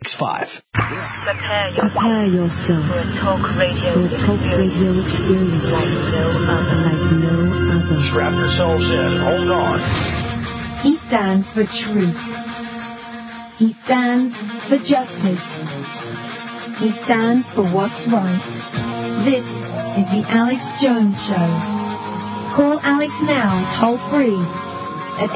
Prepare yourself for a talk radio experience like no other. Strap yourselves in. Hold on. He stands for truth. He stands for justice. He stands for what's right. This is the Alex Jones Show. Call Alex now, toll free, at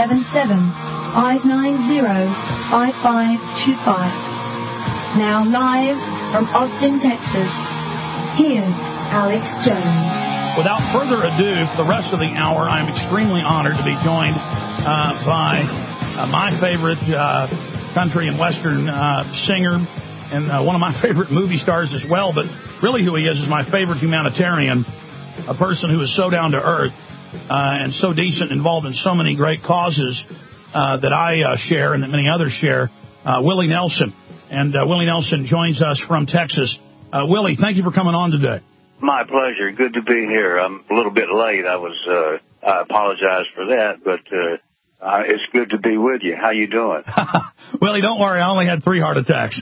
877-590-5525. Now live from Austin, Texas, here's Alex Jones. Without further ado, for the rest of the hour, I'm extremely honored to be joined by my favorite country and Western singer and one of my favorite movie stars as well, but really who he is my favorite humanitarian, a person who is so down to earth and so decent, involved in so many great causes that I share and that many others share, Willie Nelson. And Willie Nelson joins us from Texas. Willie, thank you for coming on today. My pleasure. Good to be here. I'm a little bit late. I apologize for that, but it's good to be with you. How you doing? Willie, don't worry. I only had 3 heart attacks.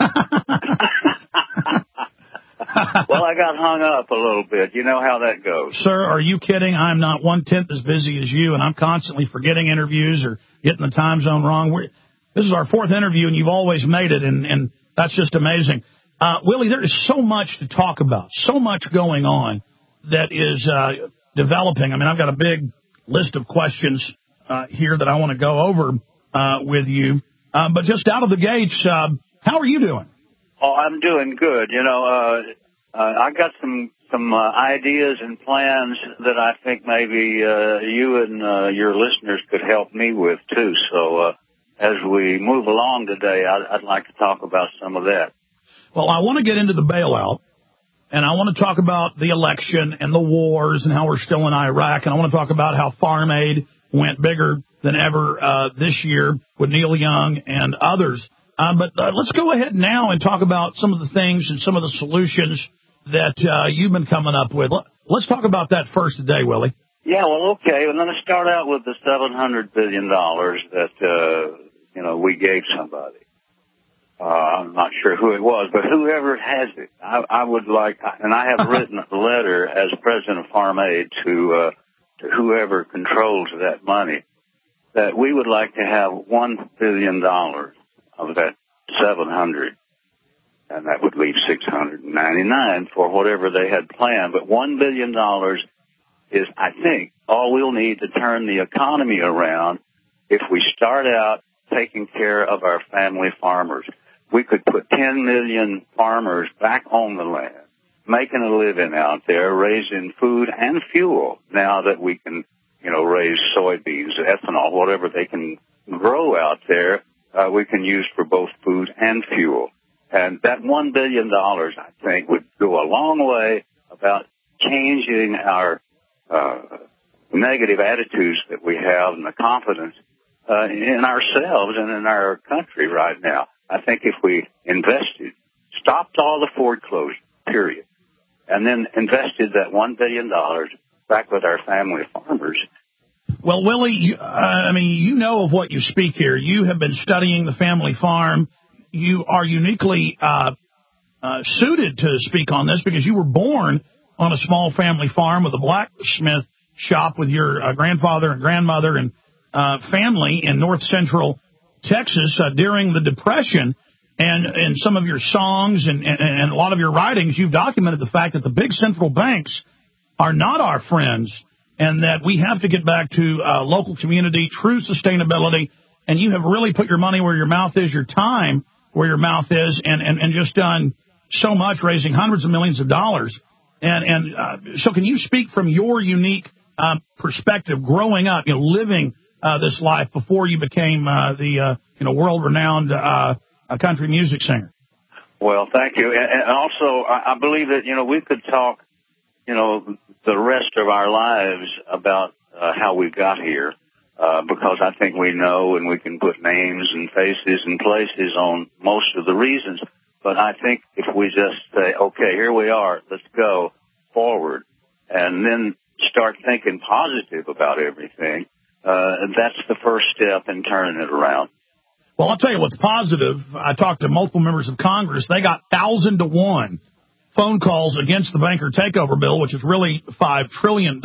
Well, I got hung up a little bit. You know how that goes. Sir, are you kidding? I'm not 1/10 as busy as you, and I'm constantly forgetting interviews or getting the time zone wrong. This is our 4th interview, and you've always made it, and that's just amazing. Willie, there is so much to talk about, so much going on that is developing. I mean, I've got a big list of questions here that I want to go over with you. But just out of the gates, how are you doing? Oh, I'm doing good. You know, I got some ideas and plans that I think maybe you and your listeners could help me with, too. So as we move along today, I'd like to talk about some of that. Well, I want to get into the bailout, and I want to talk about the election and the wars and how we're still in Iraq, and I want to talk about how Farm Aid went bigger than ever this year with Neil Young and others. But let's go ahead now and talk about some of the things and some of the solutions that you've been coming up with. Let's talk about that first today, Willie. Yeah, well, okay. I'm going to start out with the $700 billion that, we gave somebody. I'm not sure who it was, but whoever has it, I would like, and I have written a letter as president of Farm Aid to whoever controls that money, that we would like to have $1 billion of that 700, and that would leave 699 for whatever they had planned. But $1 billion is, I think, all we'll need to turn the economy around if we start out taking care of our family farmers. We could put 10 million farmers back on the land, making a living out there, raising food and fuel now that we can, raise soybeans, ethanol, whatever they can grow out there, we can use for both food and fuel. And that $1 billion, I think, would go a long way about changing our negative attitudes that we have and the confidence in ourselves and in our country right now. I think if we invested, stopped all the foreclosure, period, and then invested that $1 billion back with our family farmers. Well, Willie, you know of what you speak here. You have been studying the family farm. You are uniquely suited to speak on this because you were born on a small family farm with a blacksmith shop with your grandfather and grandmother and family in north central Texas during the Depression. And in some of your songs and a lot of your writings, you've documented the fact that the big central banks are not our friends and that we have to get back to local community, true sustainability. And you have really put your money where your mouth is, your time where your mouth is, and just done so much, raising hundreds of millions of dollars. So can you speak from your unique perspective growing up, living this life before you became the world-renowned country music singer? Well, thank you. And also, I believe that, we could talk, the rest of our lives about how we got here, because I think we know and we can put names and faces and places on most of the reasons. But I think if we just say, okay, here we are, let's go forward, and then start thinking positive about everything, that's the first step in turning it around. Well, I'll tell you what's positive. I talked to multiple members of Congress. They got 1,000-to-1 phone calls against the banker takeover bill, which is really $5 trillion.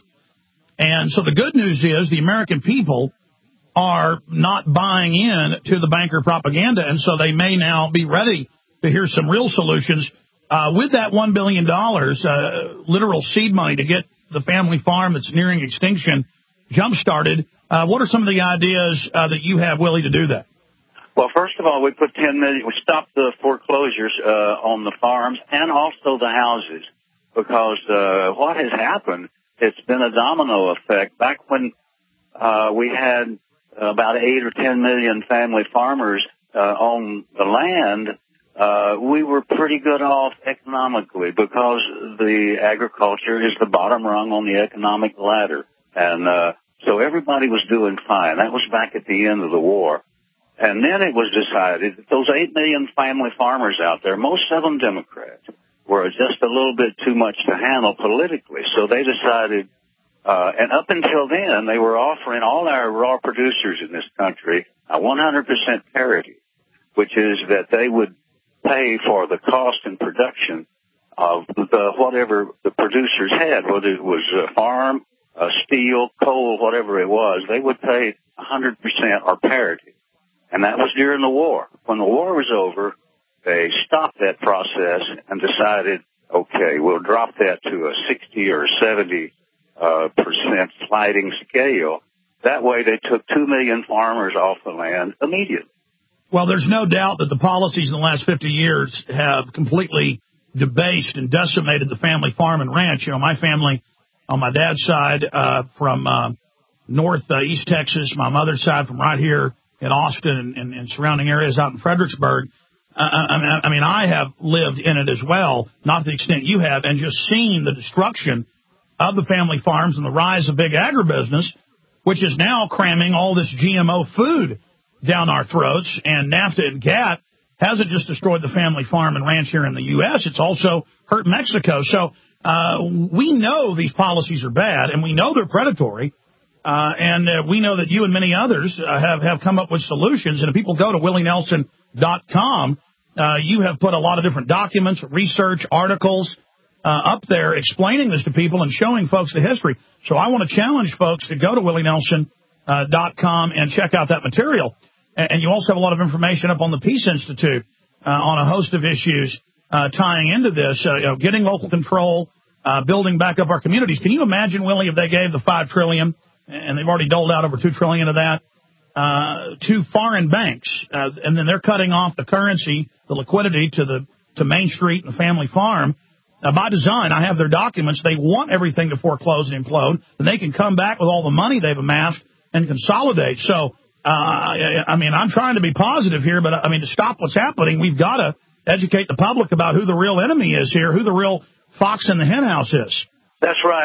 And so the good news is the American people are not buying in to the banker propaganda, and so they may now be ready to hear some real solutions. With that $1 billion, literal seed money to get the family farm that's nearing extinction jump-started, what are some of the ideas that you have, Willie, to do that? Well, first of all, we put $10 million. We stopped the foreclosures on the farms and also the houses, because what has happened, it's been a domino effect. Back when we had about 8 or 10 million family farmers on the land, we were pretty good off economically, because the agriculture is the bottom rung on the economic ladder. And so everybody was doing fine. That was back at the end of the war. And then it was decided that those 8 million family farmers out there, most of them Democrats, were just a little bit too much to handle politically. So they decided, and up until then, they were offering all our raw producers in this country a 100% parity, which is that they would pay for the cost and production of whatever the producers had, whether it was farm, steel, coal, whatever it was. They would pay 100% or parity. And that was during the war. When the war was over, they stopped that process and decided, okay, we'll drop that to a 60 or 70% sliding scale. That way they took 2 million farmers off the land immediately. Well, there's no doubt that the policies in the last 50 years have completely debased and decimated the family farm and ranch. You know, my family on my dad's side from northeast Texas, my mother's side from right here in Austin and surrounding areas out in Fredericksburg. I mean, I have lived in it as well, not to the extent you have, and just seen the destruction of the family farms and the rise of big agribusiness, which is now cramming all this GMO food down our throats. And NAFTA and GATT hasn't just destroyed the family farm and ranch here in the U.S., it's also hurt Mexico. So we know these policies are bad, and we know they're predatory. And we know that you and many others have come up with solutions. And if people go to willienelson.com, you have put a lot of different documents, research, articles up there explaining this to people and showing folks the history. So I want to challenge folks to go to willienelson.com and check out that material. And you also have a lot of information up on the Peace Institute on a host of issues tying into this, getting local control, building back up our communities. Can you imagine, Willie, if they gave the $5 trillion, and they've already doled out over $2 trillion of that, to foreign banks, and then they're cutting off the currency, the liquidity to Main Street and the family farm. By design, I have their documents. They want everything to foreclose and implode, and they can come back with all the money they've amassed and consolidate. So, I mean, I'm trying to be positive here, but, I mean, to stop what's happening, we've got to educate the public about who the real enemy is here, who the real fox in the henhouse is. That's right,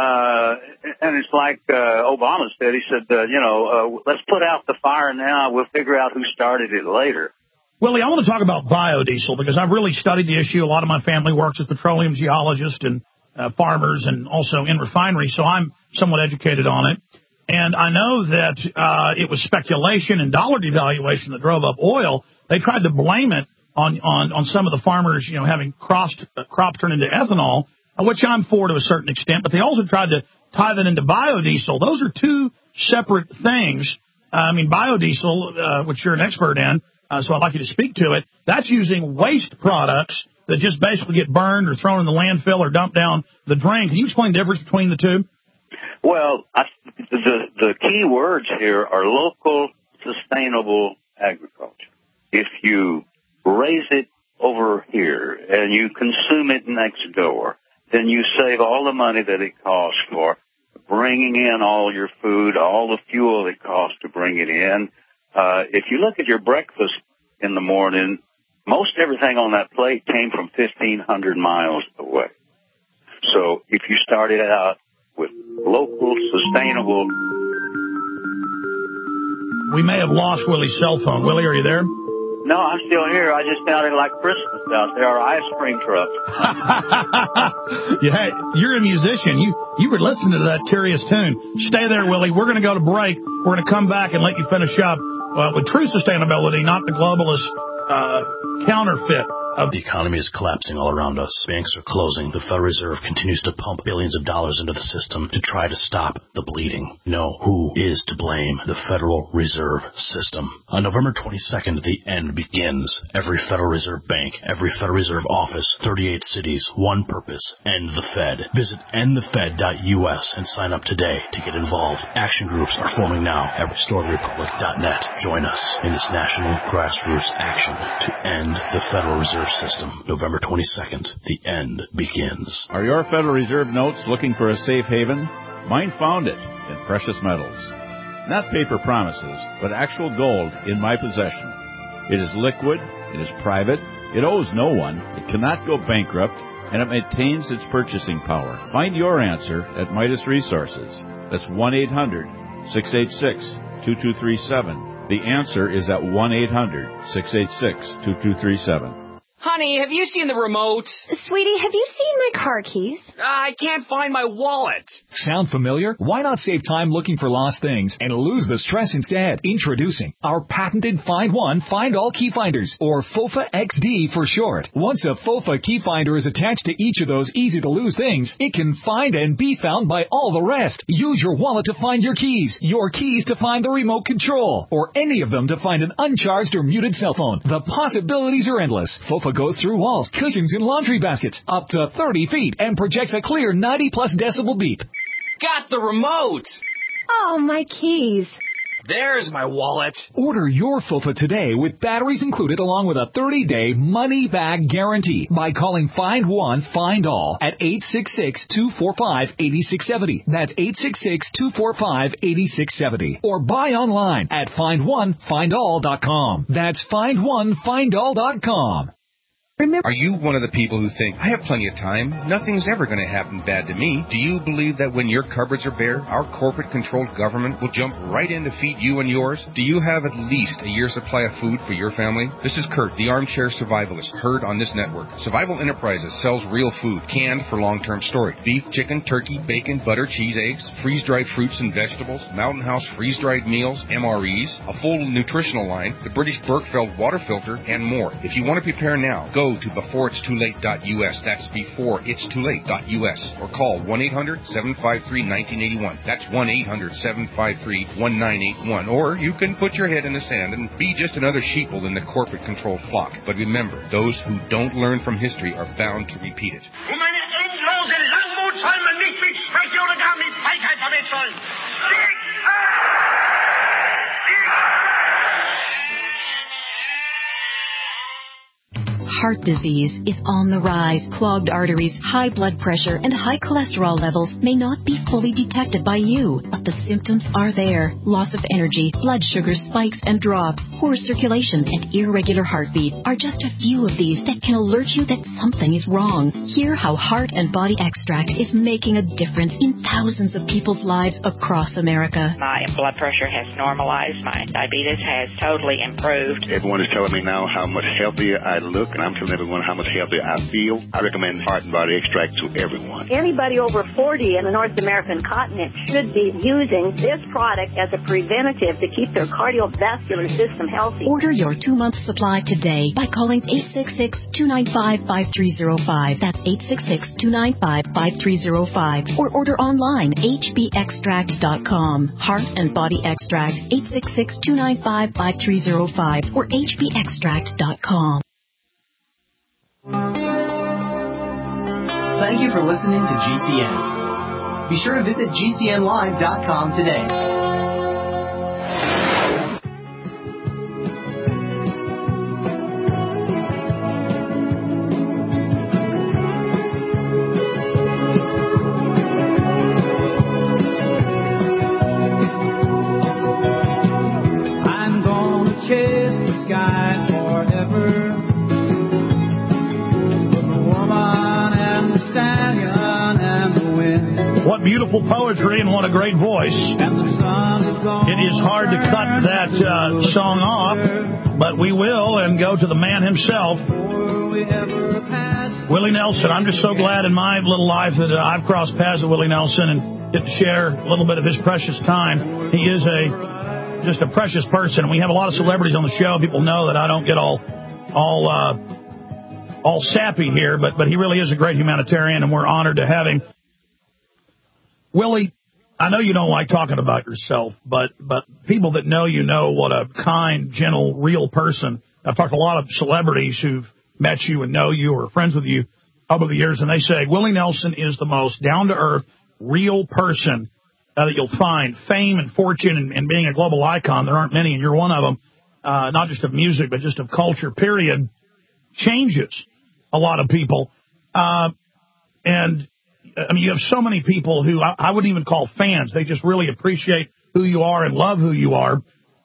and it's like Obama said. He said, let's put out the fire now. We'll figure out who started it later. Willie, I want to talk about biodiesel because I've really studied the issue. A lot of my family works as petroleum geologists and farmers and also in refineries, so I'm somewhat educated on it. And I know that it was speculation and dollar devaluation that drove up oil. They tried to blame it on some of the farmers, having crops turn into ethanol, which I'm for to a certain extent, but they also tried to tie that into biodiesel. Those are two separate things. I mean, biodiesel, which you're an expert in, so I'd like you to speak to it, that's using waste products that just basically get burned or thrown in the landfill or dumped down the drain. Can you explain the difference between the two? Well, the key words here are local, sustainable agriculture. If you raise it over here and you consume it next door, then you save all the money that it costs for bringing in all your food, all the fuel it costs to bring it in. If you look at your breakfast in the morning, most everything on that plate came from 1,500 miles away. So if you started out with local, sustainable... We may have lost Willie's cell phone. Willie, are you there? No, I'm still here. I just sounded like Christmas out there, or ice cream trucks. Yeah, you're a musician. You were listening to that curious tune. Stay there, Willie. We're going to go to break. We're going to come back and let you finish up with true sustainability, not the globalist counterfeit. The economy is collapsing all around us. Banks are closing. The Federal Reserve continues to pump billions of dollars into the system to try to stop the bleeding. No, who is to blame? The Federal Reserve System. On November 22nd, the end begins. Every Federal Reserve Bank, every Federal Reserve office, 38 cities, one purpose, end the Fed. Visit endthefed.us and sign up today to get involved. Action groups are forming now at restoredrepublic.net. Join us in this national grassroots action to end the Federal Reserve System. November 22nd, the end begins. Are your Federal Reserve notes looking for a safe haven? Mine found it in precious metals. Not paper promises, but actual gold in my possession. It is liquid, it is private, it owes no one, it cannot go bankrupt, and it maintains its purchasing power. Find your answer at Midas Resources. That's 1-800-686-2237. The answer is at 1-800-686-2237. Honey, have you seen the remote? Sweetie, have you seen my car keys? I can't find my wallet. Sound familiar? Why not save time looking for lost things and lose the stress instead? Introducing our patented Find One, Find All Key Finders, or FOFA XD for short. Once a FOFA key finder is attached to each of those easy-to-lose things, it can find and be found by all the rest. Use your wallet to find your keys to find the remote control, or any of them to find an uncharged or muted cell phone. The possibilities are endless. FOFA goes through walls, cushions, and laundry baskets up to 30 feet and projects a clear 90-plus decibel beep. Got the remote! Oh, my keys. There's my wallet. Order your FOFA today with batteries included along with a 30-day money-back guarantee by calling Find One, Find All at 866-245-8670. That's 866-245-8670. Or buy online at FindOneFindAll.com. That's FindOneFindAll.com. Are you one of the people who think, I have plenty of time, nothing's ever going to happen bad to me? Do you believe that when your cupboards are bare, our corporate-controlled government will jump right in to feed you and yours? Do you have at least a year's supply of food for your family? This is Kurt, the armchair survivalist, heard on this network. Survival Enterprises sells real food, canned for long-term storage. Beef, chicken, turkey, bacon, butter, cheese, eggs, freeze-dried fruits and vegetables, Mountain House freeze-dried meals, MREs, a full nutritional line, the British Berkefeld water filter, and more. If you want to prepare now, go to beforeitstoolate.us. That's beforeitstoolate.us. Or call 1-800-753-1981. That's 1-800-753-1981. Or you can put your head in the sand and be just another sheeple in the corporate-controlled flock. But remember, those who don't learn from history are bound to repeat it. Heart disease is on the rise. Clogged arteries, high blood pressure, and high cholesterol levels may not be fully detected by you, but the symptoms are there. Loss of energy, blood sugar spikes and drops, poor circulation, and irregular heartbeat are just a few of these that can alert you that something is wrong. Hear how Heart and Body Extract is making a difference in thousands of people's lives across America. My blood pressure has normalized. My diabetes has totally improved. Everyone is telling me now how much healthier I look, and I'm telling everyone how much healthier I feel. I recommend Heart and Body Extract to everyone. Anybody over 40 in the North American continent should be using this product as a preventative to keep their cardiovascular system healthy. Order your 2-month supply today by calling 866-295-5305. That's 866-295-5305. Or order online, hbextract.com. Heart and Body Extract, 866-295-5305 or hbextract.com. Thank you for listening to GCN. Be sure to visit GCNlive.com today. I'm gonna chase the sky forever. What beautiful poetry and what a great voice. It is hard to cut that song off, but we will and go to the man himself, Willie Nelson. I'm just so glad in my little life that I've crossed paths with Willie Nelson and get to share a little bit of his precious time. He is a just a precious person. We have a lot of celebrities on the show. People know that I don't get all sappy here, but he really is a great humanitarian, and we're honored to have him. Willie, I know you don't like talking about yourself, but people that know you know what a kind, gentle, real person. I've talked to a lot of celebrities who've met you and know you or are friends with you over the years, and they say Willie Nelson is the most down-to-earth, real person that you'll find. Fame and fortune and being a global icon, there aren't many, and you're one of them, not just of music, but just of culture, period, changes a lot of people. And, I mean, you have so many people who I wouldn't even call fans. They just really appreciate who you are and love who you are.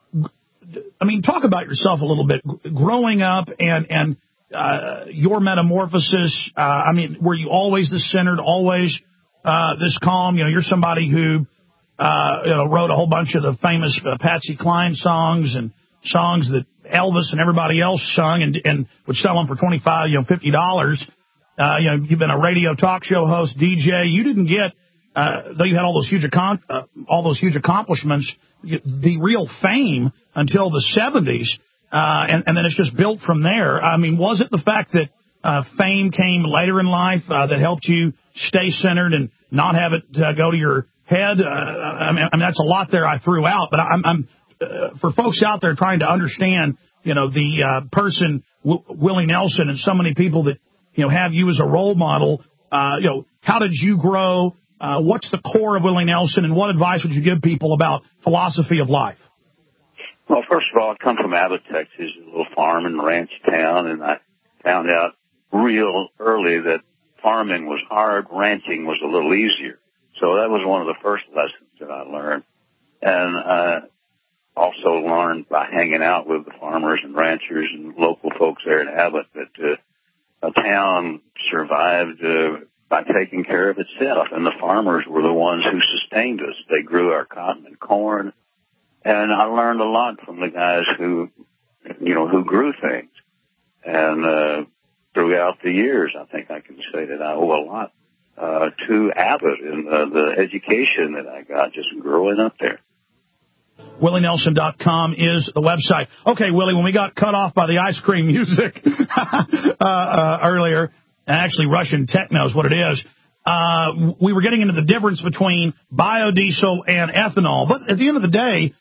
I mean, talk about yourself a little bit. Growing up and your metamorphosis, I mean, were you always this centered, always this calm? You know, you're somebody who wrote a whole bunch of the famous Patsy Cline songs and songs that Elvis and everybody else sung and would sell them for $25, $50. You've been a radio talk show host, DJ. You didn't get, though you had all those huge accomplishments, the real fame until the 70s, and then it's just built from there. I mean, was it the fact that fame came later in life that helped you stay centered and not have it go to your head? I mean, that's a lot there I threw out, but I'm for folks out there trying to understand, the person Willie Nelson and so many people that have you as a role model. How did you grow? What's the core of Willie Nelson, and what advice would you give people about philosophy of life? Well, first of all, I come from Abbott, Texas, a little farm and ranch town, and I found out real early that farming was hard, ranching was a little easier. So that was one of the first lessons that I learned. And I also learned by hanging out with the farmers and ranchers and local folks there in Abbott that a town survived by taking care of itself, and the farmers were the ones who sustained us. They grew our cotton and corn, and I learned a lot from the guys who grew things. And throughout the years, I think I can say that I owe a lot to Abbott and the education that I got just growing up there. WillieNelson.com is the website. Okay, Willie, when we got cut off by the ice cream music earlier, actually Russian techno is what it is, we were getting into the difference between biodiesel and ethanol. But at the end of the day,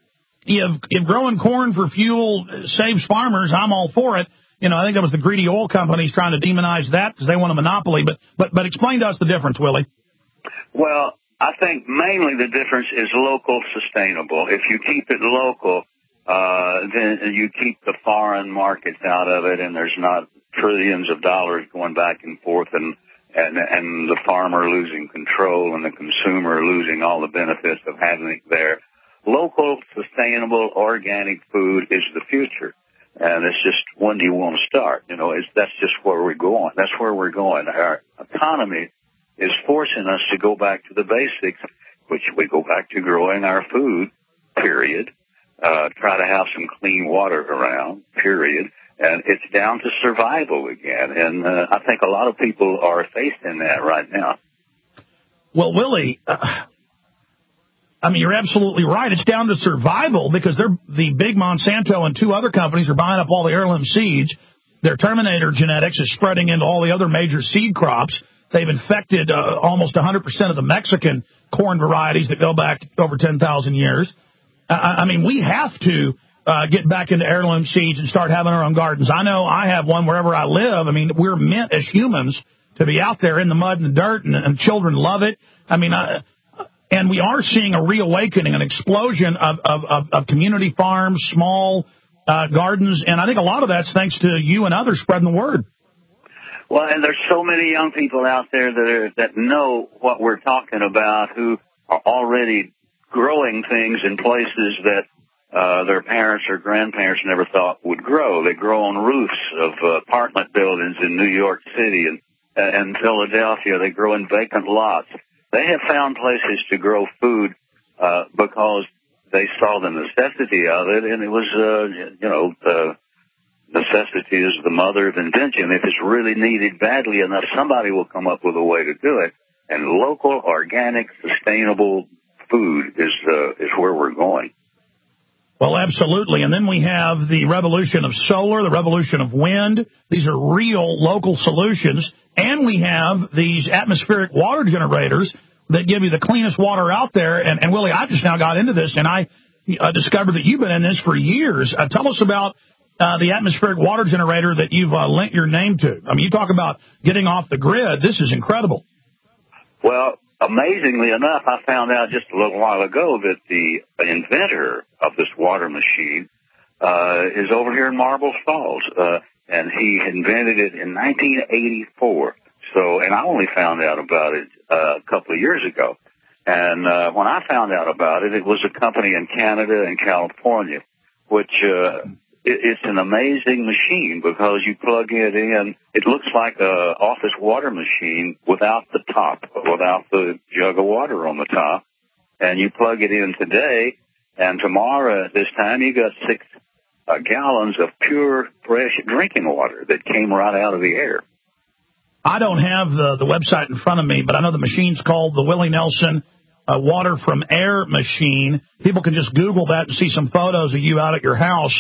if growing corn for fuel saves farmers, I'm all for it. I think that was the greedy oil companies trying to demonize that because they want a monopoly. But explain to us the difference, Willie. Well, I think mainly the difference is local sustainable. If you keep it local, then you keep the foreign markets out of it, and there's not trillions of dollars going back and forth, and the farmer losing control and the consumer losing all the benefits of having it there. Local, sustainable, organic food is the future. And it's just, when do you want to start? That's just where we're going. That's where we're going. Our economy is forcing us to go back to the basics, which we go back to growing our food, period. Try to have some clean water around, period. And it's down to survival again. And I think a lot of people are facing that right now. Well, Willie, you're absolutely right. It's down to survival because the big Monsanto and two other companies are buying up all the heirloom seeds. Their Terminator genetics is spreading into all the other major seed crops. They've infected almost 100% of the Mexican corn varieties that go back over 10,000 years. We have to get back into heirloom seeds and start having our own gardens. I know I have one wherever I live. We're meant as humans to be out there in the mud and the dirt, and children love it. And we are seeing a reawakening, an explosion of community farms, small gardens, and I think a lot of that's thanks to you and others spreading the word. Well, and there's so many young people out there that know what we're talking about, who are already growing things in places that their parents or grandparents never thought would grow. They grow on roofs of apartment buildings in New York City and Philadelphia. They grow in vacant lots. They have found places to grow food because they saw the necessity of it, and it was, necessity is the mother of invention. If it's really needed badly enough, somebody will come up with a way to do it. And local, organic, sustainable food is where we're going. Well, absolutely. And then we have the revolution of solar, the revolution of wind. These are real local solutions. And we have these atmospheric water generators that give you the cleanest water out there. And Willie, I just now got into this, and I discovered that you've been in this for years. Tell us about the atmospheric water generator that you've lent your name to. I mean, you talk about getting off the grid. This is incredible. Well, amazingly enough, I found out just a little while ago that the inventor of this water machine is over here in Marble Falls, and he invented it in 1984. So, and I only found out about it a couple of years ago. And when I found out about it, it was a company in Canada and California, which it's an amazing machine because you plug it in. It looks like a office water machine without the top, without the jug of water on the top. And you plug it in today, and tomorrow at this time you got 6 gallons of pure, fresh drinking water that came right out of the air. I don't have the website in front of me, but I know the machine's called the Willie Nelson Water from Air machine. People can just Google that and see some photos of you out at your house.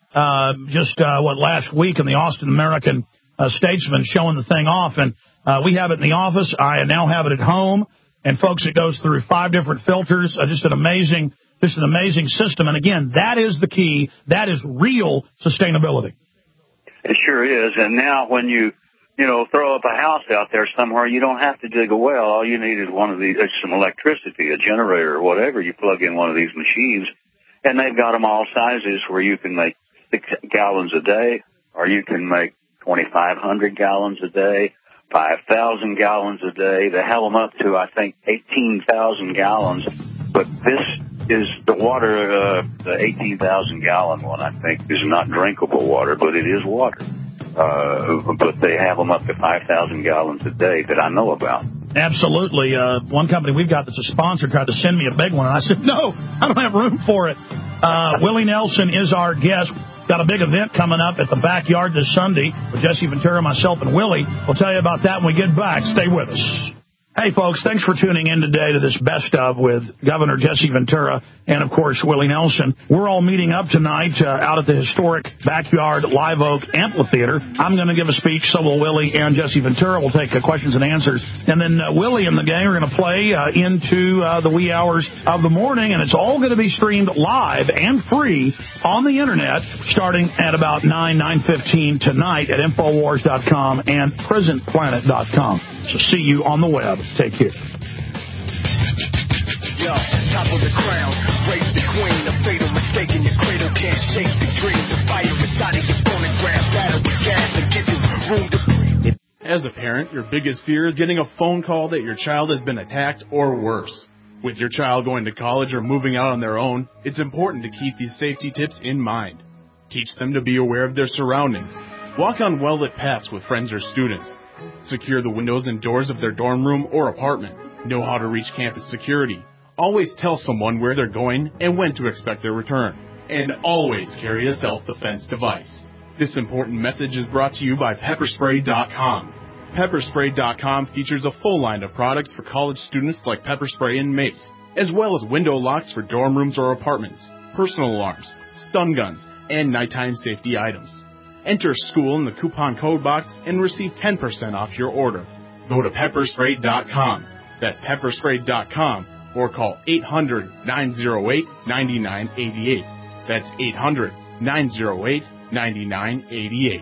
Last week in the Austin American Statesman showing the thing off. And we have it in the office. I now have it at home. And, folks, it goes through 5 different filters. Just an amazing system. And, again, that is the key. That is real sustainability. It sure is. And now when you throw up a house out there somewhere, you don't have to dig a well. All you need is some electricity, a generator or whatever. You plug in one of these machines, and they've got them all sizes where you can make 6 gallons a day, or you can make 2,500 gallons a day, 5,000 gallons a day. They have them up to, I think, 18,000 gallons. But this is the water, the 18,000 gallon one, I think, is not drinkable water, but it is water. But they have them up to 5,000 gallons a day that I know about. Absolutely. One company we've got that's a sponsor tried to send me a big one, and I said, no, I don't have room for it. Willie Nelson is our guest. Got a big event coming up at the backyard this Sunday with Jesse Ventura, myself, and Willie. We'll tell you about that when we get back. Stay with us. Hey, folks, thanks for tuning in today to this Best Of with Governor Jesse Ventura and, of course, Willie Nelson. We're all meeting up tonight out at the historic backyard Live Oak Amphitheater. I'm going to give a speech, so will Willie and Jesse Ventura. We'll take questions and answers. And then Willie and the gang are going to play into the wee hours of the morning, and it's all going to be streamed live and free on the Internet starting at about 9:15 tonight at Infowars.com and PrisonPlanet.com. So see you on the web. Take care. Yo, top of the crown, raise the queen, a fatal mistake in your cradle can't shake the dream, the fire inside of your phonograph, battle with gas and give you room to breathe. As a parent, your biggest fear is getting a phone call that your child has been attacked or worse. With your child going to college or moving out on their own, it's important to keep these safety tips in mind. Teach them to be aware of their surroundings. Walk on well-lit paths with friends or students. Secure the windows and doors of their dorm room or apartment. Know how to reach campus security. Always tell someone where they're going and when to expect their return. And always carry a self-defense device. This important message is brought to you by Pepperspray.com. Pepperspray.com features a full line of products for college students like pepper spray and mace, as well as window locks for dorm rooms or apartments, personal alarms, stun guns, and nighttime safety items. Enter school in the coupon code box and receive 10% off your order. Go to Pepperspray.com. That's Pepperspray.com or call 800-908-9988. That's 800-908-9988.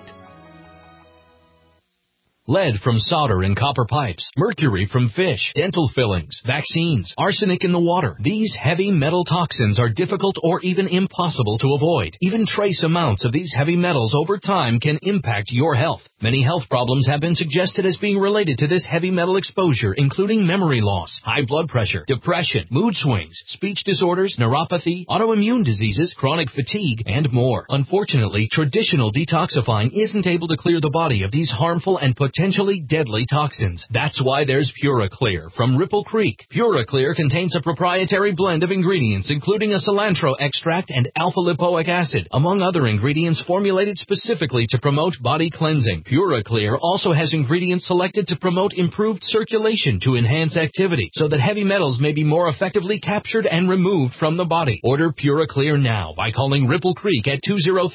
Lead from solder in copper pipes, mercury from fish, dental fillings, vaccines, arsenic in the water. These heavy metal toxins are difficult or even impossible to avoid. Even trace amounts of these heavy metals over time can impact your health. Many health problems have been suggested as being related to this heavy metal exposure, including memory loss, high blood pressure, depression, mood swings, speech disorders, neuropathy, autoimmune diseases, chronic fatigue, and more. Unfortunately, traditional detoxifying isn't able to clear the body of these harmful and potentially potentially deadly toxins. That's why there's PuraClear from Ripple Creek. PuraClear contains a proprietary blend of ingredients, including a cilantro extract and alpha-lipoic acid, among other ingredients formulated specifically to promote body cleansing. PuraClear also has ingredients selected to promote improved circulation to enhance activity, so that heavy metals may be more effectively captured and removed from the body. Order PuraClear now by calling Ripple Creek at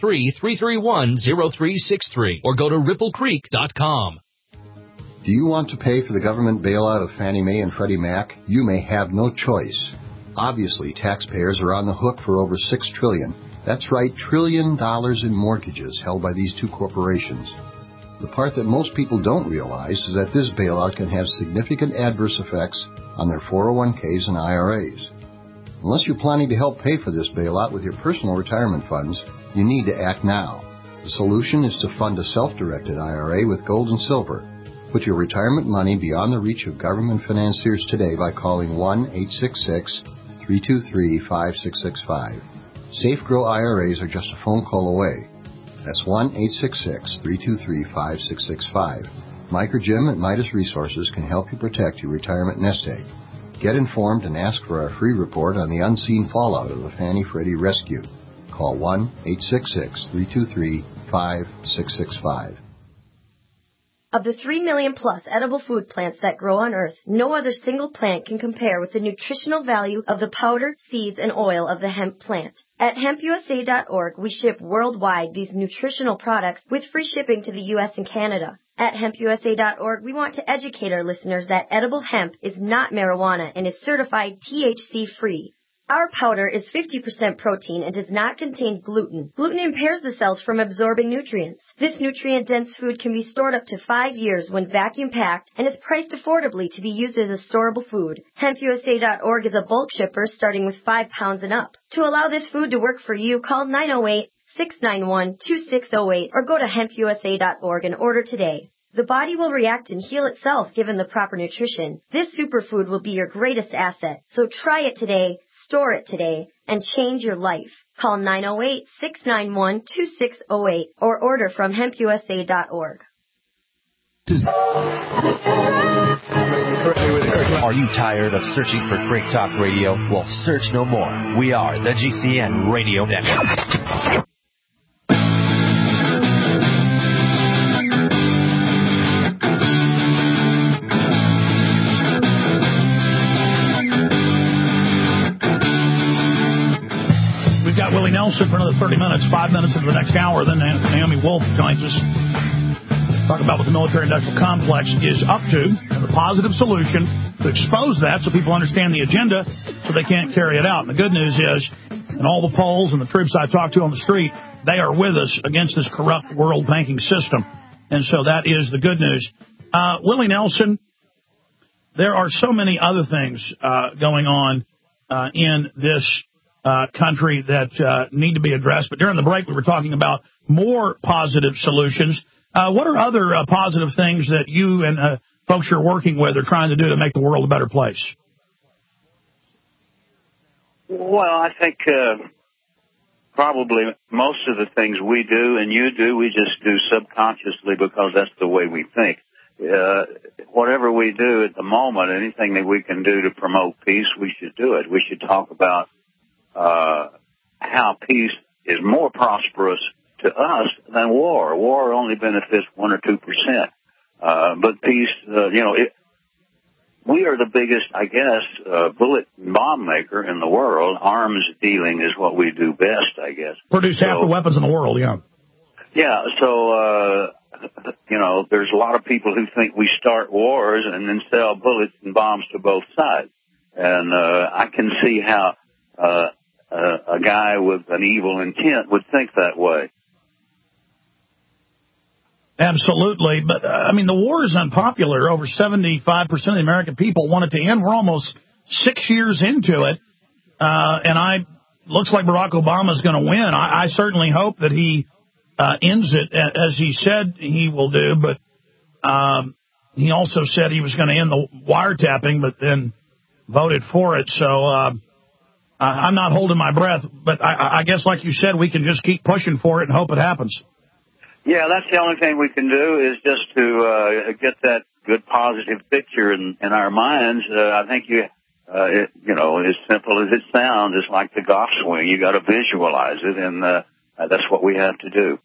203-331-0363 or go to ripplecreek.com. Do you want to pay for the government bailout of Fannie Mae and Freddie Mac? You may have no choice. Obviously, taxpayers are on the hook for over $6 trillion. That's right, $1 trillion in mortgages held by these two corporations. The part that most people don't realize is that this bailout can have significant adverse effects on their 401ks and IRAs. Unless you're planning to help pay for this bailout with your personal retirement funds, you need to act now. The solution is to fund a self-directed IRA with gold and silver. Put your retirement money beyond the reach of government financiers today by calling 1-866-323-5665. Safe Grow IRAs are just a phone call away. That's 1-866-323-5665. Mike or Jim at Midas Resources can help you protect your retirement nest egg. Get informed and ask for our free report on the unseen fallout of the Fannie-Freddie rescue. Call 1-866-323-5665. Of the 3 million plus edible food plants that grow on Earth, no other single plant can compare with the nutritional value of the powder, seeds, and oil of the hemp plant. At hempusa.org, we ship worldwide these nutritional products with free shipping to the U.S. and Canada. At hempusa.org, we want to educate our listeners that edible hemp is not marijuana and is certified THC-free. Our powder is 50% protein and does not contain gluten. Gluten impairs the cells from absorbing nutrients. This nutrient-dense food can be stored up to 5 years when vacuum-packed and is priced affordably to be used as a storable food. HempUSA.org is a bulk shipper starting with 5 pounds and up. To allow this food to work for you, call 908-691-2608 or go to hempusa.org and order today. The body will react and heal itself given the proper nutrition. This superfood will be your greatest asset. So try it today. Store it today, and change your life. Call 908-691-2608 or order from hempusa.org. Are you tired of searching for great talk radio? Well, search no more. We are the GCN Radio Network. Got Willie Nelson for another 30 minutes, 5 minutes into the next hour. Then Naomi Wolf joins us. Talk about what the military-industrial complex is up to, and the positive solution to expose that so people understand the agenda so they can't carry it out. And the good news is, and all the polls and the troops I talked to on the street, they are with us against this corrupt world banking system. And so that is the good news. Willie Nelson, there are so many other things going on in this country that need to be addressed. But during the break, we were talking about more positive solutions. What are other positive things that you and folks you're working with are trying to do to make the world a better place? Well, I think probably most of the things we do and you do, we just do subconsciously because that's the way we think. Whatever we do at the moment, anything that we can do to promote peace, we should do it. We should talk about how peace is more prosperous to us than war. War only benefits 1 or 2%. But peace, we are the biggest, I guess, bullet and bomb maker in the world. Arms dealing is what we do best, I guess. Produce half the weapons in the world, yeah. Yeah, so, there's a lot of people who think we start wars and then sell bullets and bombs to both sides. And I can see how a guy with an evil intent would think that way. Absolutely. But, the war is unpopular. Over 75% of the American people want it to end. We're almost 6 years into it. And looks like Barack Obama is going to win. I certainly hope that he ends it as he said he will do. But he also said he was going to end the wiretapping, but then voted for it. So I'm not holding my breath, but I guess, like you said, we can just keep pushing for it and hope it happens. Yeah, that's the only thing we can do is just to get that good positive picture in our minds. I think as simple as it sounds, it's like the golf swing. You got to visualize it, and that's what we have to do.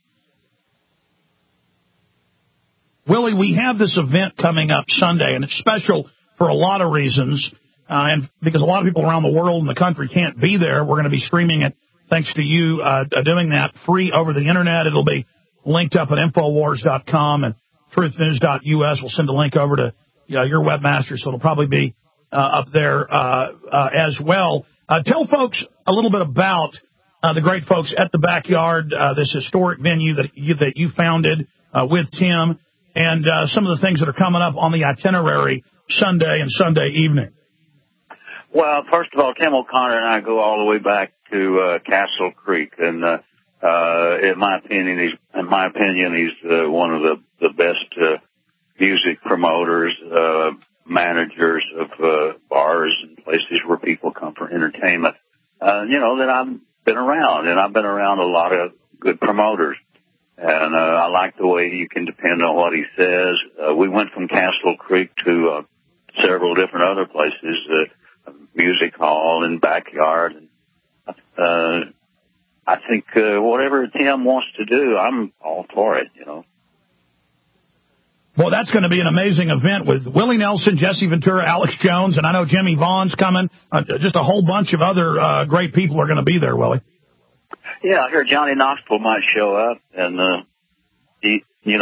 Willie, we have this event coming up Sunday, and it's special for a lot of reasons, and because a lot of people around the world and the country can't be there. We're going to be streaming it, thanks to you doing that, free over the Internet. It'll be linked up at Infowars.com and TruthNews.us. We'll send a link over to your webmaster, so it'll probably be up there as well. Tell folks a little bit about the great folks at the Backyard, this historic venue that you founded with Tim, and some of the things that are coming up on the itinerary Sunday and Sunday evening. Well, first of all, Tim O'Connor and I go all the way back to Castle Creek, and in my opinion, he's one of the best music promoters, managers of bars and places where people come for entertainment. That I've been around, and I've been around a lot of good promoters. And I like the way you can depend on what he says. We went from Castle Creek to several different other places, music hall and Backyard. And I think whatever Tim wants to do, I'm all for it, Well, that's going to be an amazing event with Willie Nelson, Jesse Ventura, Alex Jones, and I know Jimmy Vaughn's coming. Just a whole bunch of other great people are going to be there, Willie. Yeah, I heard Johnny Knoxville might show up, and he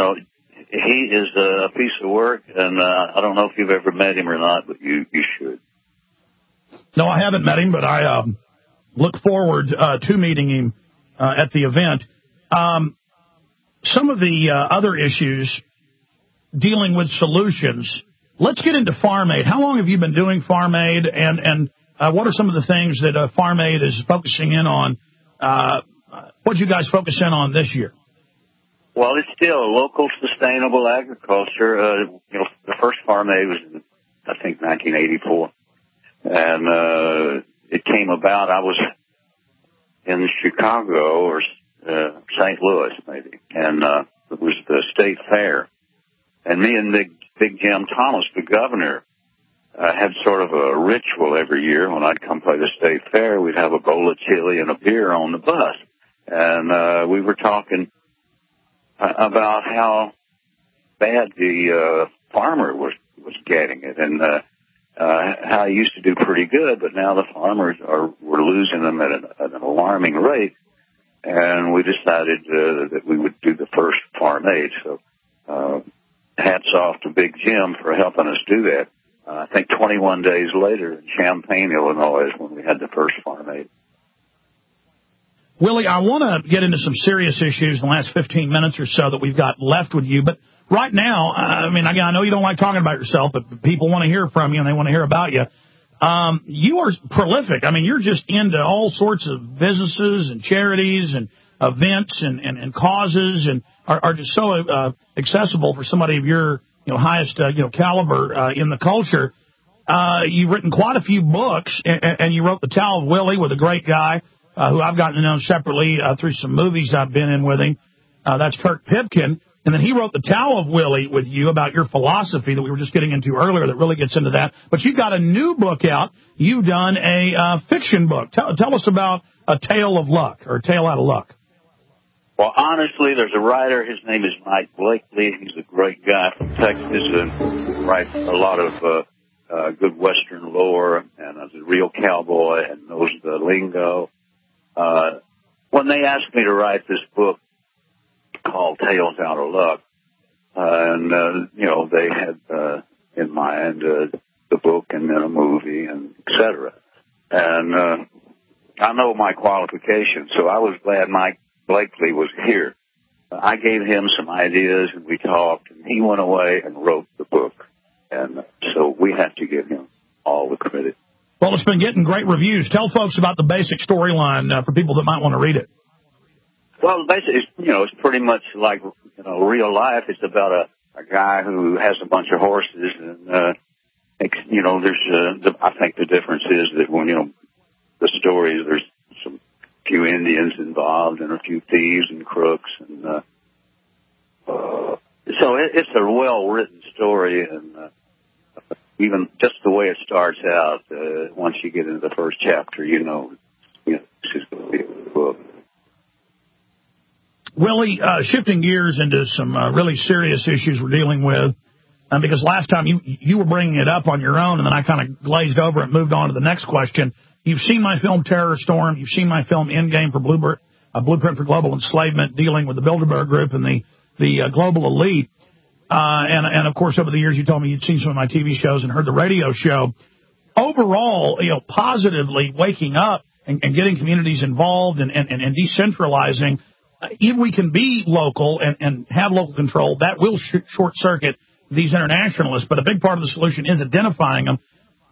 is a piece of work, and I don't know if you've ever met him or not, but you should. No, I haven't met him, but I look forward to meeting him at the event. Some of the other issues dealing with solutions. Let's get into Farm Aid. How long have you been doing Farm Aid, and what are some of the things that Farm Aid is focusing in on? What did you guys focus in on this year? Well, it's still local sustainable agriculture. The first Farm Aid was in, I think, 1984. And it came about, I was in Chicago or St. Louis, maybe, and it was the state fair. And me and Big Jim Thomas, the governor, had sort of a ritual every year. When I'd come play the state fair, we'd have a bowl of chili and a beer on the bus. And we were talking about how bad the farmer was getting it, and how he used to do pretty good, but now the farmers were losing them at an alarming rate. And we decided that we would do the first Farm Aid. So hats off to Big Jim for helping us do that. I think 21 days later in Champaign, Illinois, is when we had the first Farm Aid. Willie, I want to get into some serious issues in the last 15 minutes or so that we've got left with you. But right now, again, I know you don't like talking about yourself, but people want to hear from you and they want to hear about you. You are prolific. You're just into all sorts of businesses and charities and events and causes, and are just so accessible for somebody of your highest caliber in the culture. You've written quite a few books, and you wrote The Tao of Willie with a great guy who I've gotten to know separately through some movies I've been in with him. That's Kirk Pipkin. And then he wrote The Tao of Willie with you about your philosophy that we were just getting into earlier that really gets into that. But you've got a new book out. You've done a fiction book. Tell us about A Tale of Luck, or A Tale Out of Luck. Well, honestly, there's a writer. His name is Mike Blakely. He's a great guy from Texas and writes a lot of good Western lore, and is a real cowboy and knows the lingo. When they asked me to write this book called Tales Out of Luck, and they had in mind the book and then a movie and et cetera. And I know my qualifications, so I was glad Mike Blakely was here. I gave him some ideas, and we talked, and he went away and wrote the book. And so we have to give him all the credit. Well, it's been getting great reviews. Tell folks about the basic storyline for people that might want to read it. Well, basically, it's pretty much like, real life. It's about a guy who has a bunch of horses, and, there's, I think the difference is that when, the stories, there's some few Indians involved and a few thieves and crooks, and, So it's a well-written story, and even just the way it starts out, once you get into the first chapter, you know this is going to be a book. Willie, shifting gears into some really serious issues we're dealing with, because last time you were bringing it up on your own, and then I kind of glazed over and moved on to the next question. You've seen my film Terror Storm. You've seen my film Endgame for Blueprint for Global Enslavement, dealing with the Bilderberg Group and the global elite. And of course, over the years, you told me you'd seen some of my TV shows and heard the radio show. Overall, positively waking up and getting communities involved and decentralizing. Even we can be local and have local control, that will short circuit these internationalists. But a big part of the solution is identifying them.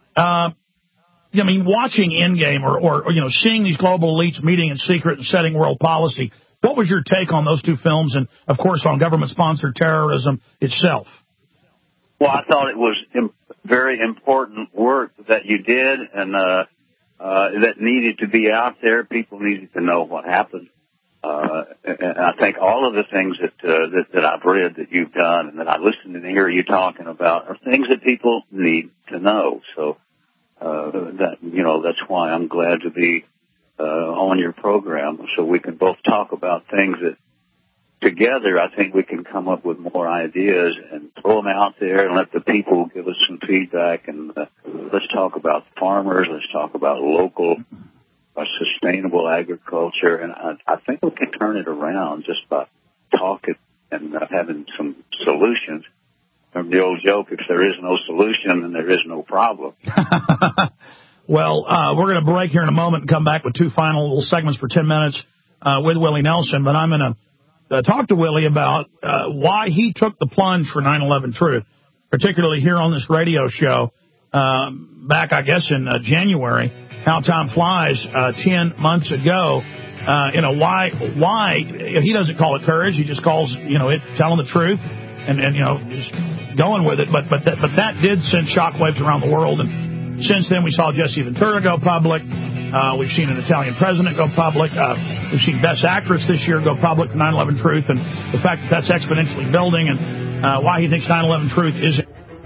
Watching Endgame or seeing these global elites meeting in secret and setting world policy. What was your take on those two films and, of course, on government-sponsored terrorism itself? Well, I thought it was very important work that you did and that needed to be out there. People needed to know what happened. And I think all of the things that I've read that you've done and that I listen and hear you talking about are things that people need to know. So that's why I'm glad to be on your program, so we can both talk about things that together I think we can come up with more ideas and throw them out there and let the people give us some feedback. And let's talk about farmers. Let's talk about local sustainable agriculture. And I think we can turn it around just by talking and having some solutions. From the old joke, if there is no solution, then there is no problem. Well, we're going to break here in a moment and come back with two final little segments for 10 minutes with Willie Nelson. But I'm going to talk to Willie about why he took the plunge for 9/11 Truth, particularly here on this radio show back, I guess, in January. How time flies, 10 months ago. Why he doesn't call it courage. He just calls, it telling the truth and just going with it. But that did send shockwaves around the world. And since then, we saw Jesse Ventura go public. We've seen an Italian president go public. We've seen Best Actress this year go public for 9/11 Truth. And the fact that that's exponentially building and why he thinks 9/11 Truth is.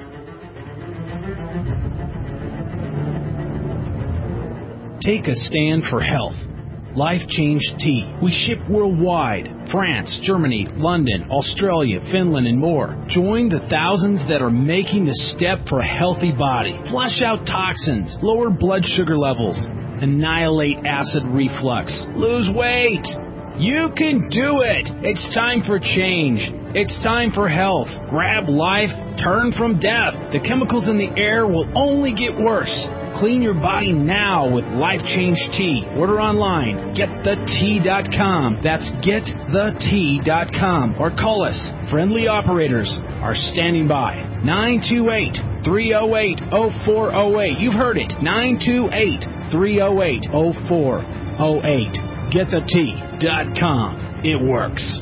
Take a stand for health. Life Change Tea. We ship worldwide. France, Germany, London, Australia, Finland, and more. Join the thousands that are making the step for a healthy body. Flush out toxins, lower blood sugar levels, annihilate acid reflux, lose weight. You can do it. It's time for change. It's time for health. Grab life, turn from death. The chemicals in the air will only get worse. Clean your body now with Life Change Tea. Order online, getthetea.com. That's getthetea.com. Or call us. Friendly operators are standing by. 928-308-0408. You've heard it. 928-308-0408. Getthetea.com. It works.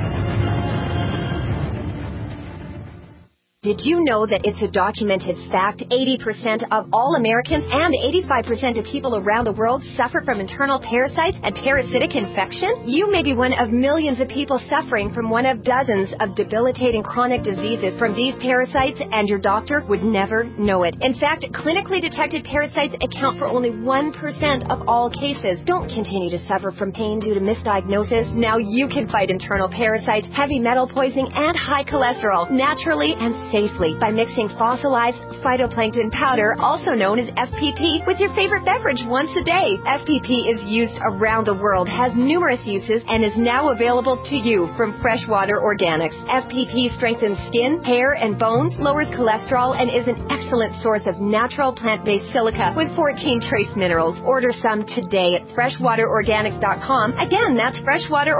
Did you know that it's a documented fact 80% of all Americans and 85% of people around the world suffer from internal parasites and parasitic infection? You may be one of millions of people suffering from one of dozens of debilitating chronic diseases from these parasites, and your doctor would never know it. In fact, clinically detected parasites account for only 1% of all cases. Don't continue to suffer from pain due to misdiagnosis. Now you can fight internal parasites, heavy metal poisoning, and high cholesterol naturally and safely by mixing fossilized phytoplankton powder, also known as FPP, with your favorite beverage once a day. FPP is used around the world, has numerous uses, and is now available to you from Freshwater Organics. FPP strengthens skin, hair, and bones, lowers cholesterol, and is an excellent source of natural plant-based silica with 14 trace minerals. Order some today at freshwaterorganics.com. Again, that's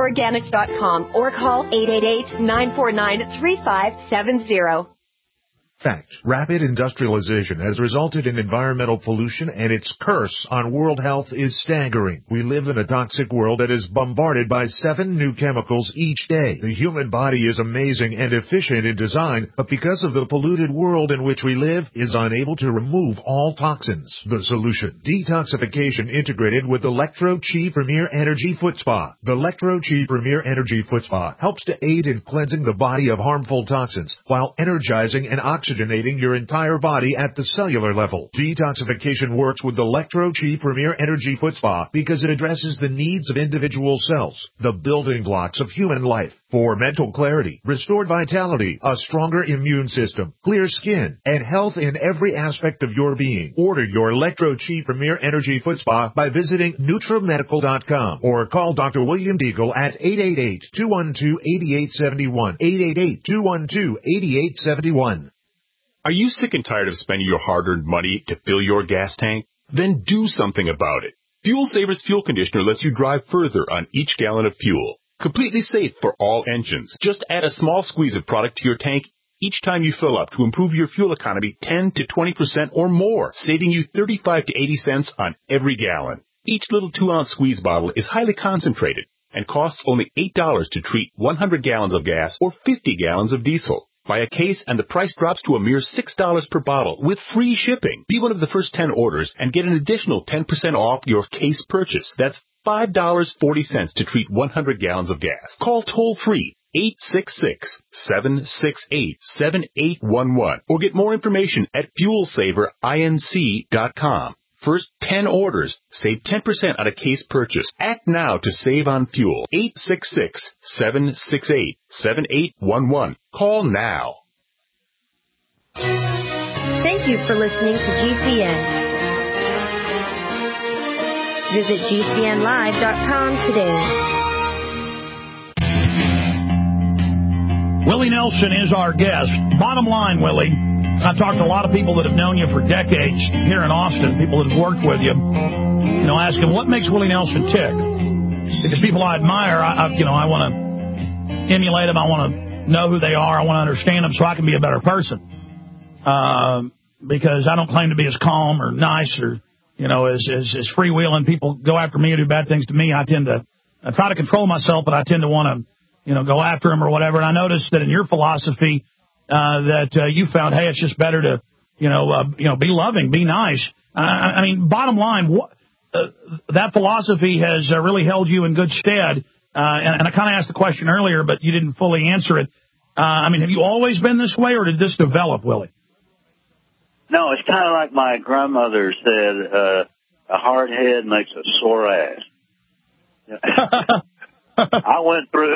freshwaterorganics.com, or call 888-949-3570. Fact. Rapid industrialization has resulted in environmental pollution, and its curse on world health is staggering. We live in a toxic world that is bombarded by 7 new chemicals each day. The human body is amazing and efficient in design, but because of the polluted world in which we live, is unable to remove all toxins. The solution: detoxification integrated with Electro-Chi Premier Energy Foot Spa. The Electro-Chi Premier Energy Foot Spa helps to aid in cleansing the body of harmful toxins while energizing and oxygenating your entire body at the cellular level. Detoxification works with the Electro-Chi Premier Energy Foot Spa because it addresses the needs of individual cells, the building blocks of human life. For mental clarity, restored vitality, a stronger immune system, clear skin, and health in every aspect of your being. Order your Electro-Chi Premier Energy Foot Spa by visiting NutraMedical.com or call Dr. William Deagle at 888-212-8871. 888-212-8871. Are you sick and tired of spending your hard-earned money to fill your gas tank? Then do something about it. Fuel Savers Fuel Conditioner lets you drive further on each gallon of fuel. Completely safe for all engines. Just add a small squeeze of product to your tank each time you fill up to improve your fuel economy 10 to 20% or more, saving you 35 to 80 cents on every gallon. Each little 2-ounce squeeze bottle is highly concentrated and costs only $8 to treat 100 gallons of gas or 50 gallons of diesel. Buy a case and the price drops to a mere $6 per bottle with free shipping. Be one of the first 10 orders and get an additional 10% off your case purchase. That's $5.40 to treat 100 gallons of gas. Call toll-free 866-768-7811 or get more information at FuelSaverInc.com. First 10 orders, save 10% on a case purchase. Act now to save on fuel. 866-768-7811. Call now. Thank you for listening to GCN. Visit GCNlive.com today. Willie Nelson is our guest. Bottom line, Willie, I've talked to a lot of people that have known you for decades here in Austin, people that have worked with you, asking what makes Willie Nelson tick. Because people I admire, I want to emulate them. I want to know who they are. I want to understand them so I can be a better person. Because I don't claim to be as calm or nice or, as freewheeling. People go after me and do bad things to me. I try to control myself, but I tend to want to, go after them or whatever. And I noticed that in your philosophy, that you found, hey, it's just better to, be loving, be nice. I mean, bottom line, that philosophy has really held you in good stead. And I kind of asked the question earlier, but you didn't fully answer it. Have you always been this way, or did this develop, Willie? No, it's kind of like my grandmother said, a hard head makes a sore ass. I went through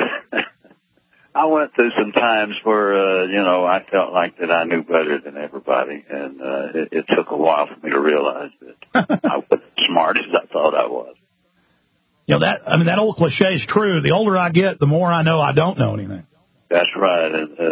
some times where, I felt like that I knew better than everybody, and it took a while for me to realize that I wasn't as smart as I thought I was. That old cliche is true. The older I get, the more I know I don't know anything. That's right.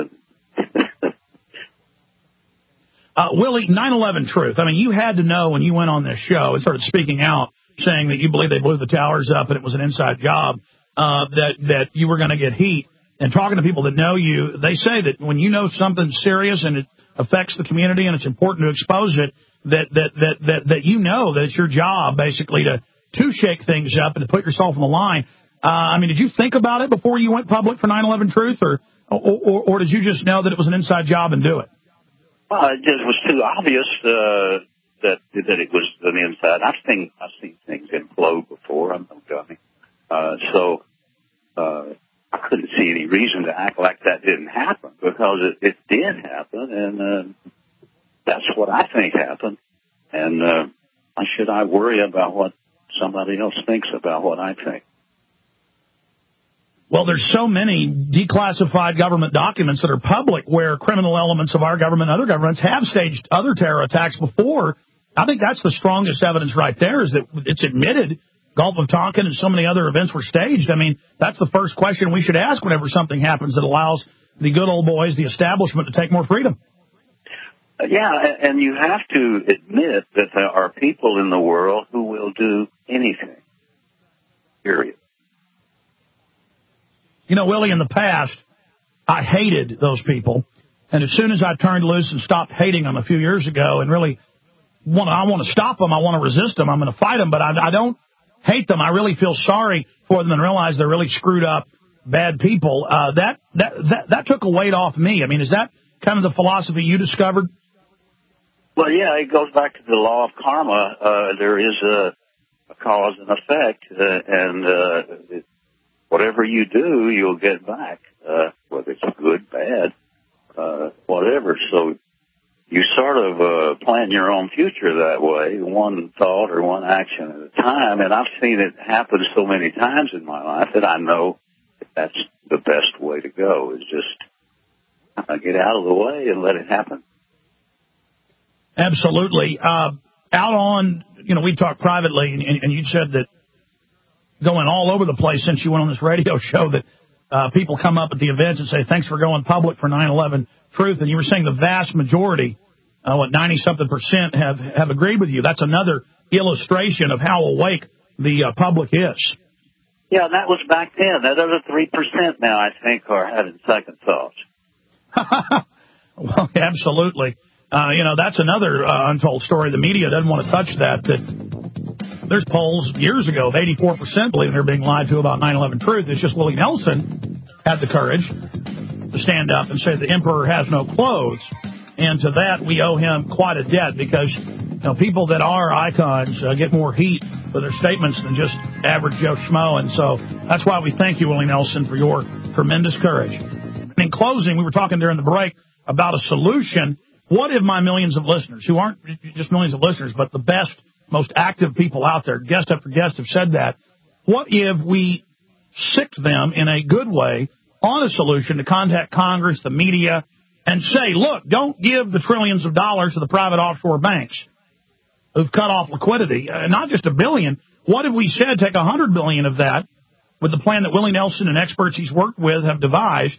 Willie, 9/11 truth. You had to know when you went on this show and started speaking out, saying that you believe they blew the towers up and it was an inside job, that you were going to get heat. And talking to people that know you, they say that when you know something's serious and it affects the community and it's important to expose it, that that it's your job basically to shake things up and to put yourself on the line. Did you think about it before you went public for 9/11 truth, or did you just know that it was an inside job and do it? Well, it just was too obvious that it was an inside. I've seen things implode before. I'm no dummy, so I couldn't see any reason to act like that didn't happen, because it did happen, and that's what I think happened. And why should I worry about what somebody else thinks about what I think? Well, there's so many declassified government documents that are public where criminal elements of our government and other governments have staged other terror attacks before. I think that's the strongest evidence right there, is that it's admitted Gulf of Tonkin and so many other events were staged. That's the first question we should ask whenever something happens that allows the good old boys, the establishment, to take more freedom. Yeah, and you have to admit that there are people in the world who will do anything, period. Willie, in the past, I hated those people. And as soon as I turned loose and stopped hating them a few years ago and really I want to stop them, I want to resist them, I'm going to fight them, but I don't hate them. I really feel sorry for them and realize they're really screwed up, bad people. That took a weight off me. I mean, is that kind of the philosophy you discovered? Well, yeah, it goes back to the law of karma. There is a cause and effect, and whatever you do, you'll get back, whether it's good, bad, whatever. So you sort of plan your own future that way, one thought or one action at a time. And I've seen it happen so many times in my life that I know that's the best way to go, is just get out of the way and let it happen. Absolutely. Out on, we talked privately, and you said that going all over the place since you went on this radio show that people come up at the events and say, thanks for going public for 9/11 Truth. And you were saying the vast majority, 90-something% have agreed with you. That's another illustration of how awake the public is. Yeah, that was back then. That other 3% now, I think, are having second thoughts. Well, absolutely. That's another untold story. The media doesn't want to touch that there's polls years ago of 84% believing they're being lied to about 9/11 Truth. It's just Willie Nelson had the courage to stand up and say the emperor has no clothes. And to that, we owe him quite a debt because people that are icons get more heat for their statements than just average Joe Schmo. And so that's why we thank you, Willie Nelson, for your tremendous courage. And in closing, we were talking during the break about a solution. What if my millions of listeners, who aren't just millions of listeners, but the best, most active people out there, guest after guest have said that, what if we sicked them in a good way on a solution to contact Congress, the media, and say, look, don't give the trillions of dollars to the private offshore banks who've cut off liquidity, not just $1 billion. What if we said take $100 billion of that with the plan that Willie Nelson and experts he's worked with have devised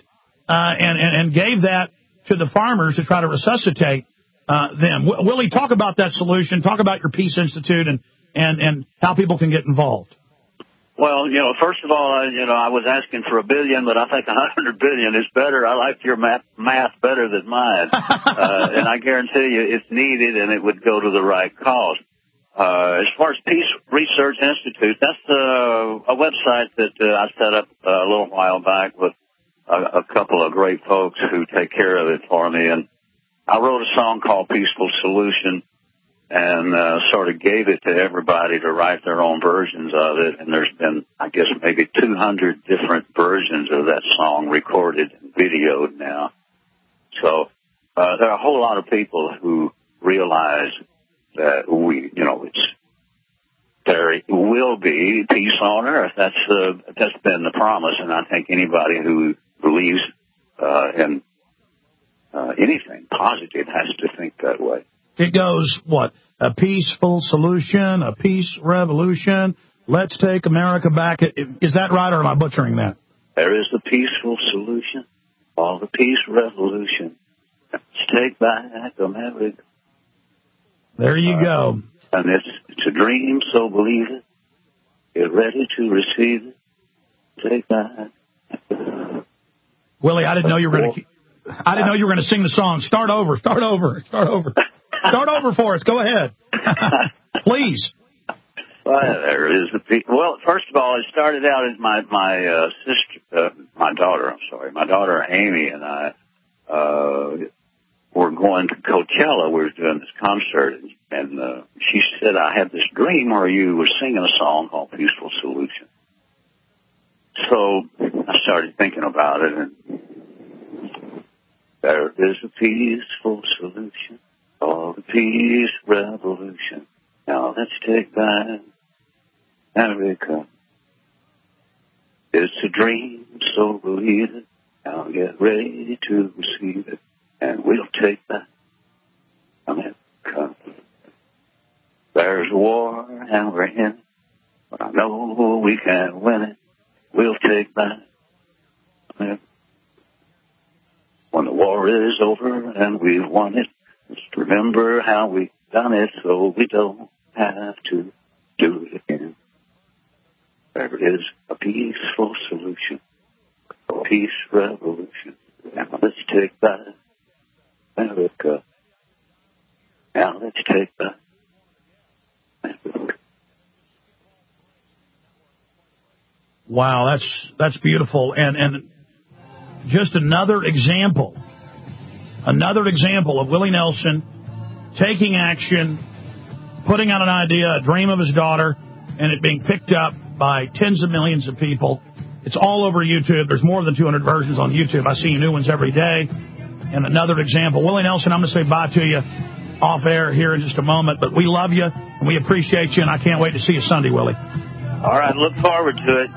and gave that to the farmers to try to resuscitate them? Willie, talk about that solution. Talk about your Peace Institute and how people can get involved. Well, first of all, I was asking for $1 billion, but I think $100 billion is better. I like your math better than mine. And I guarantee you it's needed and it would go to the right cause. As far as Peace Research Institute, that's a website that I set up a little while back with a couple of great folks who take care of it for me. And I wrote a song called Peaceful Solution and sort of gave it to everybody to write their own versions of it. And there's been, I guess, maybe 200 different versions of that song recorded and videoed now. So there are a whole lot of people who realize that there will be peace on earth. That's been the promise, and I think anybody who believes in anything positive has to think that way. It goes, what, a peaceful solution, a peace revolution, let's take America back. Is that right, or am I butchering that? There is a peaceful solution, all the peace revolution. Let's take back America. There you go. And it's a dream, so believe it. Get ready to receive it. Take back. Willie, I didn't know you were going to sing the song. Start over for us. Go ahead. Please. Well, there is well, first of all, it started out as my daughter Amy and I were going to Coachella. We were doing this concert, and she said, I had this dream where you were singing a song called Peaceful Solution. So I started thinking about it, and there is a peaceful solution. Oh, the peace revolution. Now let's take back America. It's a dream, so believe it. Now get ready to receive it, and we'll take back America. There's a war, and we're in it, but I know we can win it. We'll take back America. When the war is over and we've won it, just remember how we done it so we don't have to do it again. There is a peaceful solution, a peace revolution. Now let's take back Now let's take the. Wow, that's beautiful, and just another example of Willie Nelson taking action, putting out an idea, a dream of his daughter, and it being picked up by tens of millions of people. It's all over YouTube. There's more than 200 versions on YouTube. I see new ones every day. And another example. Willie Nelson, I'm going to say bye to you off air here in just a moment, but we love you and we appreciate you, and I can't wait to see you Sunday, Willie. All right, look forward to it.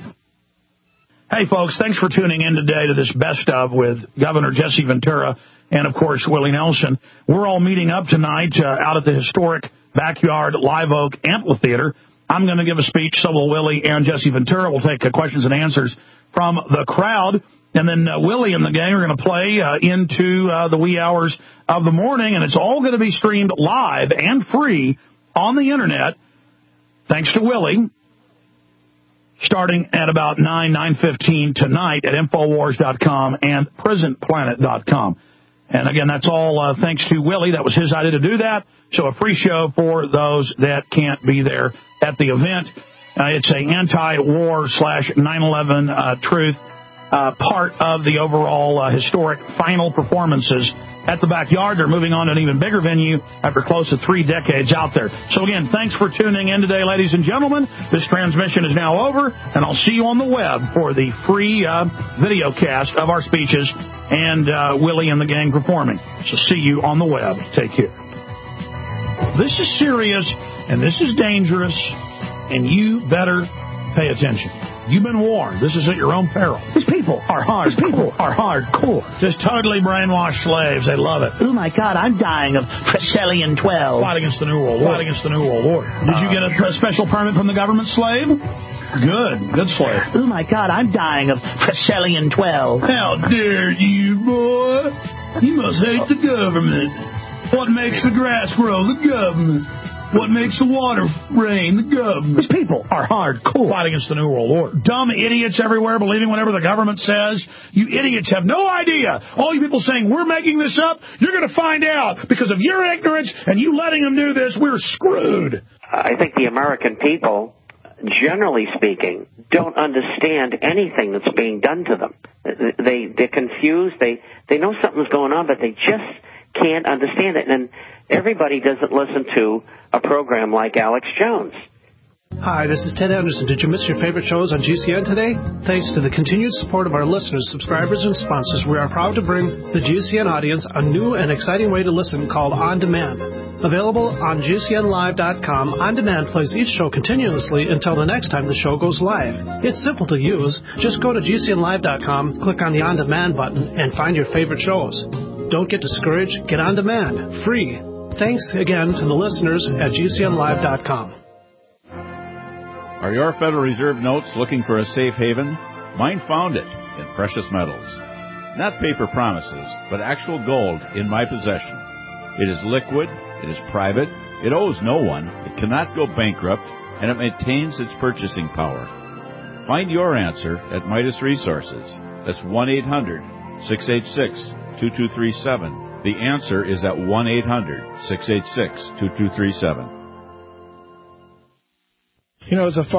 Hey, folks, thanks for tuning in today to this Best Of with Governor Jesse Ventura and, of course, Willie Nelson. We're all meeting up tonight out at the historic Backyard Live Oak Amphitheater. I'm going to give a speech, so will Willie and Jesse Ventura. We'll take questions and answers from the crowd. And then Willie and the gang are going to play into the wee hours of the morning, and it's all going to be streamed live and free on the Internet, thanks to Willie, starting at about 9:15 tonight at Infowars.com and PrisonPlanet.com. And, again, that's all thanks to Willie. That was his idea to do that. So a free show for those that can't be there at the event. It's an anti-war / 9/11 truth. Part of the overall historic final performances at the Backyard. They're moving on to an even bigger venue after close to 3 decades out there. So, again, thanks for tuning in today, ladies and gentlemen. This transmission is now over, and I'll see you on the web for the free video cast of our speeches and Willie and the gang performing. So see you on the web. Take care. This is serious, and this is dangerous, and you better pay attention. You've been warned. This is at your own peril. These people are hard. These people are hardcore. Just totally brainwashed slaves. They love it. Oh, my God, I'm dying of Priscellian 12. Fight against the New World Order. Fight against the New World Order. Did you get a special permit from the government, slave? Good slave. Oh, my God, I'm dying of Priscellian 12. How dare you, boy? You must hate the government. What makes the grass grow? The government. What makes the water rain? The government. These people are hardcore. Fight against the New World Order. Dumb idiots everywhere believing whatever the government says. You idiots have no idea. All you people saying, we're making this up, you're going to find out. Because of your ignorance and you letting them do this, we're screwed. I think the American people, generally speaking, don't understand anything that's being done to them. They're confused. They know something's going on, but they just can't understand it. And everybody doesn't listen to a program like Alex Jones. Hi, this is Ted Anderson. Did you miss your favorite shows on GCN today? Thanks to the continued support of our listeners, subscribers, and sponsors, we are proud to bring the GCN audience a new and exciting way to listen called On Demand. Available on GCNlive.com, On Demand plays each show continuously until the next time the show goes live. It's simple to use. Just go to GCNlive.com, click on the On Demand button, and find your favorite shows. Don't get discouraged. Get On Demand. Free. Thanks again to the listeners at GCNlive.com. Are your Federal Reserve notes looking for a safe haven? Mine found it in precious metals. Not paper promises, but actual gold in my possession. It is liquid, it is private, it owes no one, it cannot go bankrupt, and it maintains its purchasing power. Find your answer at Midas Resources. That's 1-800-686-2237. The answer is at 1-800-686-2237. You know, as a